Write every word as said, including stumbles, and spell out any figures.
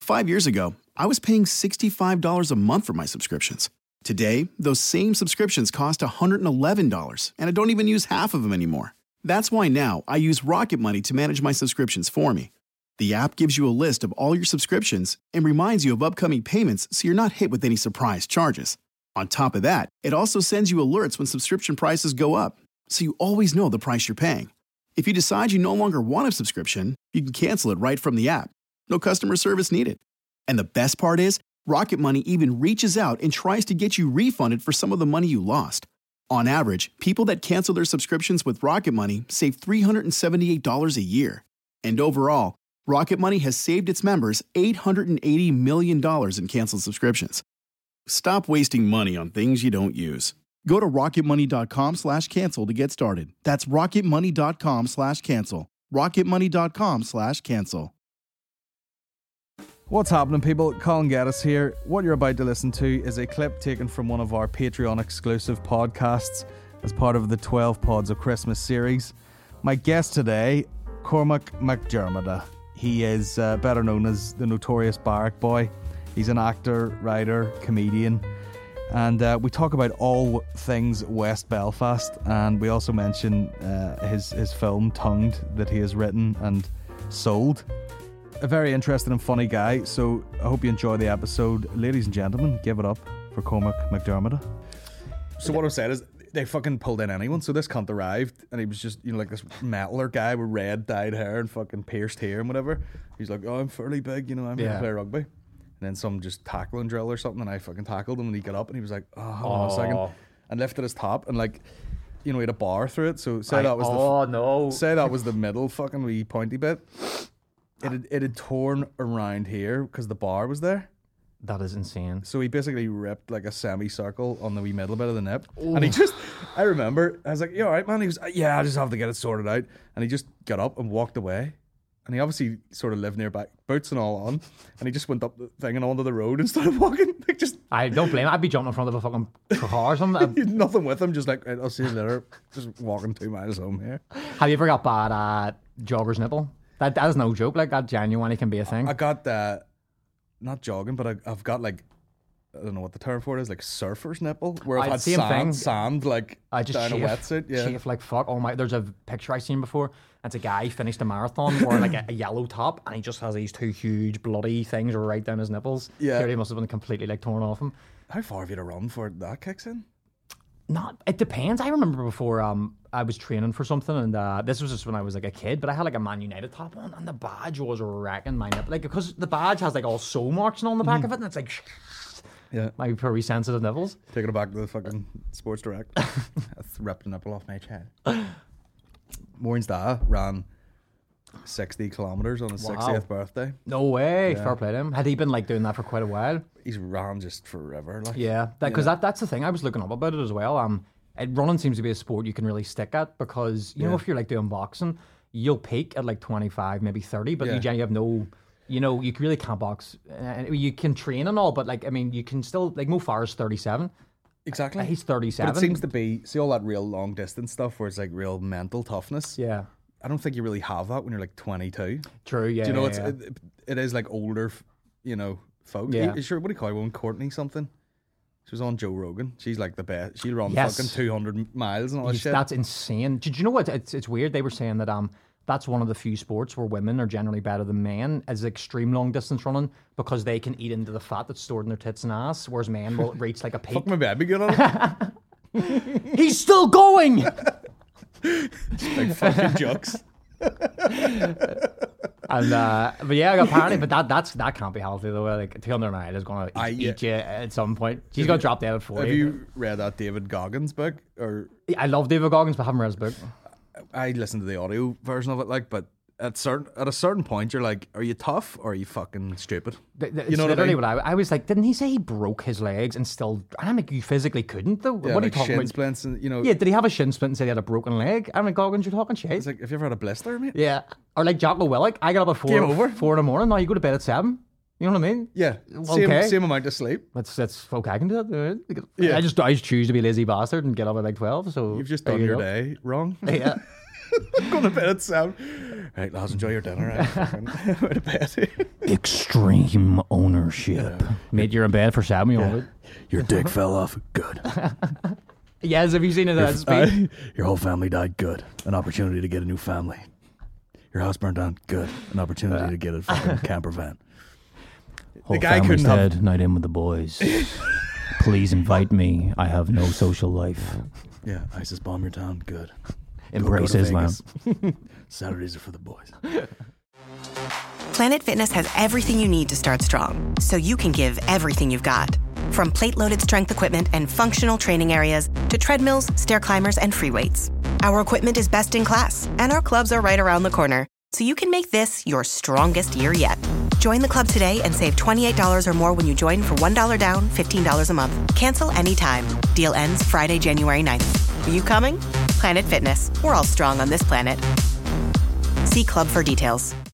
Five years ago, I was paying sixty-five dollars a month for my subscriptions. Today, those same subscriptions cost one hundred eleven dollars, and I don't even use half of them anymore. That's why now I use Rocket Money to manage my subscriptions for me. The app gives you a list of all your subscriptions and reminds you of upcoming payments so you're not hit with any surprise charges. On top of that, it also sends you alerts when subscription prices go up, so you always know the price you're paying. If you decide you no longer want a subscription, you can cancel it right from the app. No customer service needed. And the best part is, Rocket Money even reaches out and tries to get you refunded for some of the money you lost. On average, people that cancel their subscriptions with Rocket Money save three hundred seventy-eight dollars a year. And overall, Rocket Money has saved its members eight hundred eighty million dollars in canceled subscriptions. Stop wasting money on things you don't use. Go to rocketmoney.com slash cancel to get started. That's rocketmoney.com slash cancel. rocketmoney.com slash cancel. What's happening, people? Colin Geddes here. What you're about to listen to is a clip taken from one of our Patreon exclusive podcasts as part of the twelve Pods of Christmas series. My guest today, Cormac McDermott. He is uh, better known as the Notorious Barrack Boy. He's an actor, writer, comedian, and uh, we talk about all things West Belfast, and we also mention uh, his, his film Tongued that he has written and sold. A very interesting and funny guy, so I hope you enjoy the episode. Ladies and gentlemen, give it up for Cormac McDermott. So what I'm saying is, they fucking pulled in anyone. So this cunt arrived, and he was just, you know, like this metaler guy with red dyed hair and fucking pierced hair and whatever. He's like, oh, I'm fairly big, you know, I'm yeah. going to play rugby. And then some just tackling drill or something, and I fucking tackled him, and he got up, and he was like, oh, hold on a second. And lifted his top, and like, you know, he had a bar through it. So say I, that was oh, the no. say that was the middle fucking wee pointy bit. It had, it had torn around here because the bar was there. That is insane. So he basically ripped like a semicircle on the wee middle bit of the nip. Ooh. And he just, I remember, I was like, you all right, man? He was, yeah, I just have to get it sorted out. And he just got up and walked away. And he obviously sort of lived nearby, boots and all on. And he just went up the thing and onto the road and started walking. Like just, I don't blame him. I'd be jumping in front of a fucking car or something. Nothing with him, just like, right, I'll see you later. Just walking two miles home here. Have you ever got bad uh, jogger's nipple? That that is no joke. Like that genuinely can be a thing. I got that, uh, not jogging, but I, I've got like, I don't know what the term for it is, like surfer's nipple, where I've I, had sand, thing. sand like I just down chafe, a wetsuit. Yeah, chafe like fuck. Oh my! There's a picture I seen before. It's a guy finished a marathon wearing like a, a yellow top, and he just has these two huge bloody things right down his nipples. Yeah, clearly must have been completely like torn off him. How far have you to run before that kicks in? Not, it depends. I remember before um I was training for something, and uh, this was just when I was like a kid, but I had like a Man United top on, and the badge was wrecking my nipple, like because the badge has like all sew marks and on the back mm. of it, and it's like yeah, my very sensitive nipples. Taking it back to the fucking Sports Direct. That's ripped the nipple off my head. Maureen's dad ran sixty kilometers on his wow. sixtieth birthday. No way. Yeah. Fair play to him. Had he been like doing that for quite a while? He's ran just forever. Like, yeah, because that, that that's the thing. I was looking up about it as well. Um, it, running seems to be a sport you can really stick at because you yeah. know if you're like doing boxing, you'll peak at like twenty-five, maybe thirty, but yeah. you generally have no. You know, you really can't box. Uh, you can train and all, but like I mean, you can still like Mo Farah's thirty-seven. Exactly. He's thirty-seven. But it seems to be see all that real long distance stuff where it's like real mental toughness. Yeah. I don't think you really have that when you're like twenty-two. True, yeah. Do you know, yeah, it's yeah. It, it is like older, you know, folk. Yeah. He, sure, what do you call her? One Courtney something? She was on Joe Rogan. She's like the best. She'll run yes. fucking two hundred miles and all that yes, shit. That's insane. Did you know what? It's, it's weird. They were saying that um that's one of the few sports where women are generally better than men as extreme long distance running because they can eat into the fat that's stored in their tits and ass, whereas men will reach like a peak. Fuck my baby, good on it. He's still going! Big fucking jokes. And uh, but yeah, apparently, but that that's that can't be healthy though. Like two hundred mile is gonna I, eat yeah. you at some point. She's gonna drop dead at forty. Have you read that David Goggins book? Or I love David Goggins, but I haven't read his book. I listened to the audio version of it, like, but at certain at a certain point, you're like, are you tough or are you fucking stupid? The, the, you know literally what I, mean? what I I was like. Didn't he say he broke his legs and still? I'm like, you physically couldn't though. Yeah, what like are you talking shin about? Splints and, you know. Yeah, did he have a shin splint and say he had a broken leg? I'm like, Goggins, you're talking shit. It's like, have you ever had a blister, mate? Yeah, or like Jocko Willink. I got up at four, Game over. four in the morning. Now you go to bed at seven. You know what I mean? Yeah. Okay. Same, same amount of sleep. That's that's okay. I can do that. Yeah. I just I just choose to be a lazy bastard and get up at like twelve. So you've just done your day wrong. Yeah. Going to bed at seven. Right, lads, enjoy your dinner. Right? Go to bed. Extreme ownership. Yeah. Mate, you're in bed for seven, you yeah. Your dick fell off. Good. Yes, have you seen it as uh, Your whole family died. Good. An opportunity to get a new family. Your house burned down. Good. An opportunity to get a fucking camper van. Whole the guy couldn't dead. Have... Night in with the boys. Please invite me. I have no social life. Yeah, ISIS bomb your town. Good. Embrace Islam. Saturdays are for the boys. Planet Fitness has everything you need to start strong, so you can give everything you've got. From plate-loaded strength equipment and functional training areas to treadmills, stair climbers, and free weights. Our equipment is best in class, and our clubs are right around the corner, so you can make this your strongest year yet. Join the club today and save twenty-eight dollars or more when you join for one dollar down, fifteen dollars a month. Cancel anytime. Deal ends Friday, January ninth. Are you coming? Planet Fitness. We're all strong on this planet. See club for details.